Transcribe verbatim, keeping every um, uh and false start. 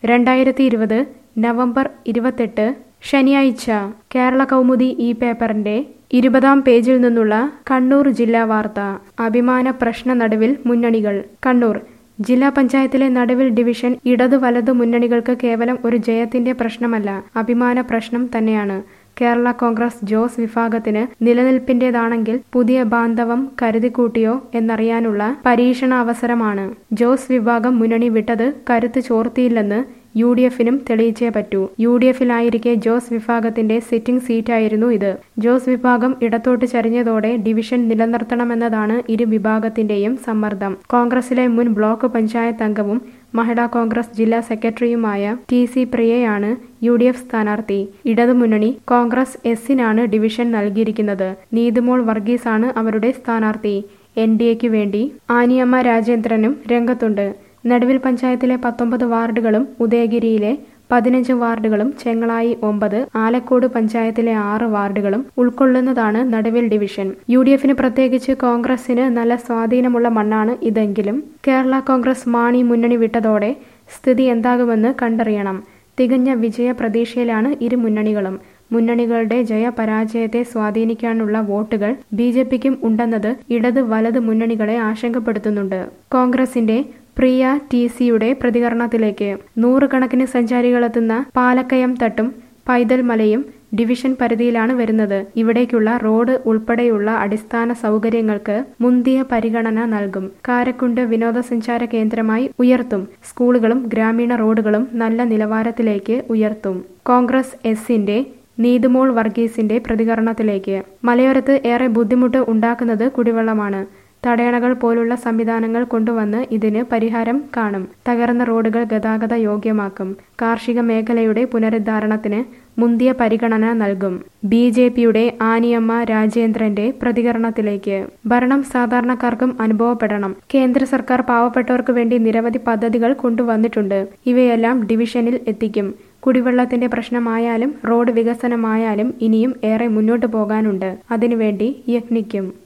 രണ്ടായിരത്തി ഇരുപത് നവംബർ ഇരുപത്തെട്ട് ശനിയാഴ്ച കേരള കൗമുദി ഈ പേപ്പറിന്റെ ഇരുപതാം പേജിൽ നിന്നുള്ള കണ്ണൂർ ജില്ലാ വാർത്ത. അഭിമാന പ്രശ്ന നടുവിൽ മുന്നണികൾ. കണ്ണൂർ ജില്ലാ പഞ്ചായത്തിലെ നടുവിൽ ഡിവിഷൻ ഇടതു വലതു മുന്നണികൾക്ക് കേവലം ഒരു ജയത്തിന്റെ പ്രശ്നമല്ല, അഭിമാന പ്രശ്നം തന്നെയാണ്. കേരള കോൺഗ്രസ് ജോസ് വിഭാഗത്തിന് നിലനിൽപ്പിന്റേതാണെങ്കിൽ പുതിയ ബാന്ധവം കരുതിക്കൂട്ടിയോ എന്നറിയാനുള്ള പരീക്ഷണ അവസരമാണ്. ജോസ് വിഭാഗം മുന്നണി വിട്ടത് കരുത്ത് ചോർത്തിയില്ലെന്ന് യു ഡി എഫിനും തെളിയിച്ചേ പറ്റൂ. യു ഡി എഫിലായിരിക്കെ ജോസ് വിഭാഗത്തിന്റെ സിറ്റിംഗ് സീറ്റായിരുന്നു ഇത്. ജോസ് വിഭാഗം ഇടത്തോട്ട് ചരിഞ്ഞതോടെ ഡിവിഷൻ നിലനിർത്തണമെന്നതാണ് ഇരു വിഭാഗത്തിന്റെയും സമ്മർദ്ദം. കോൺഗ്രസിലെ മുൻ ബ്ലോക്ക് പഞ്ചായത്ത് അംഗവും മഹിളാ കോൺഗ്രസ് ജില്ലാ സെക്രട്ടറിയുമായ ടി സി പ്രിയയാണ് യു ഡി എഫ് സ്ഥാനാർത്ഥി. ഇടതുമുന്നണി കോൺഗ്രസ് എസിനാണ് ഡിവിഷൻ നൽകിയിരിക്കുന്നത്. നീതുമോൾ വർഗീസാണ് അവരുടെ സ്ഥാനാർത്ഥി. എൻ ഡി എക്ക് വേണ്ടി ആനിയമ്മ രാജേന്ദ്രനും രംഗത്തുണ്ട്. നടുവിൽ പഞ്ചായത്തിലെ പത്തൊമ്പത് വാർഡുകളും ഉദയഗിരിയിലെ പതിനഞ്ച് വാർഡുകളും ചെങ്ങളായി ഒമ്പത്, ആലക്കോട് പഞ്ചായത്തിലെ ആറ് വാർഡുകളും ഉൾക്കൊള്ളുന്നതാണ് നടുവിൽ ഡിവിഷൻ. യു ഡി എഫിന് പ്രത്യേകിച്ച് കോൺഗ്രസിന് നല്ല സ്വാധീനമുള്ള മണ്ണാണ് ഇതെങ്കിലും കേരള കോൺഗ്രസ് മാണി മുന്നണി വിട്ടതോടെ സ്ഥിതി എന്താകുമെന്ന് കണ്ടറിയണം. തികഞ്ഞ വിജയ പ്രതീക്ഷയിലാണ് ഇരു മുന്നണികളും. മുന്നണികളുടെ ജയപരാജയത്തെ സ്വാധീനിക്കാനുള്ള വോട്ടുകൾ ബി ജെ പിക്കും ഉണ്ടെന്നത് ഇടത് വലത് മുന്നണികളെ ആശങ്കപ്പെടുത്തുന്നുണ്ട്. കോൺഗ്രസിന്റെ പ്രിയ ടി സിയുടെ പ്രതികരണത്തിലേക്ക്. നൂറുകണക്കിന് സഞ്ചാരികളെത്തുന്ന പാലക്കയം തട്ടും പൈതൽ മലയും ഡിവിഷൻ പരിധിയിലാണ് വരുന്നത്. ഇവിടേക്കുള്ള റോഡ് ഉൾപ്പെടെയുള്ള അടിസ്ഥാന സൗകര്യങ്ങൾക്ക് മുന്തിയ പരിഗണന നൽകും. കാരക്കുണ്ട് വിനോദസഞ്ചാര കേന്ദ്രമായി ഉയർത്തും. സ്കൂളുകളും ഗ്രാമീണ റോഡുകളും നല്ല നിലവാരത്തിലേക്ക് ഉയർത്തും. കോൺഗ്രസ് എസിന്റെ നീതുമോൾ വർഗീസിന്റെ പ്രതികരണത്തിലേക്ക്. മലയോരത്ത് ഏറെ ബുദ്ധിമുട്ട് ഉണ്ടാക്കുന്നത് കുടിവെള്ളമാണ്. തടയണകൾ പോലുള്ള സംവിധാനങ്ങൾ കൊണ്ടുവന്ന് ഇതിന് പരിഹാരം കാണും. തകർന്ന റോഡുകൾ ഗതാഗത യോഗ്യമാക്കും. കാർഷിക മേഖലയുടെ പുനരുദ്ധാരണത്തിന് മുന്തിയ പരിഗണന നൽകും. ബി ജെ പിയുടെ ആനിയമ്മ രാജേന്ദ്രന്റെ പ്രതികരണത്തിലേക്ക്. ഭരണം സാധാരണക്കാർക്കും അനുഭവപ്പെടണം. കേന്ദ്ര സർക്കാർ പാവപ്പെട്ടവർക്ക് വേണ്ടി നിരവധി പദ്ധതികൾ കൊണ്ടുവന്നിട്ടുണ്ട്. ഇവയെല്ലാം ഡിവിഷനിൽ എത്തിക്കും. കുടിവെള്ളത്തിന്റെ പ്രശ്നമായാലും റോഡ് വികസനമായാലും ഇനിയും ഏറെ മുന്നോട്ടു പോകാനുണ്ട്. അതിനുവേണ്ടി യത്നിക്കും.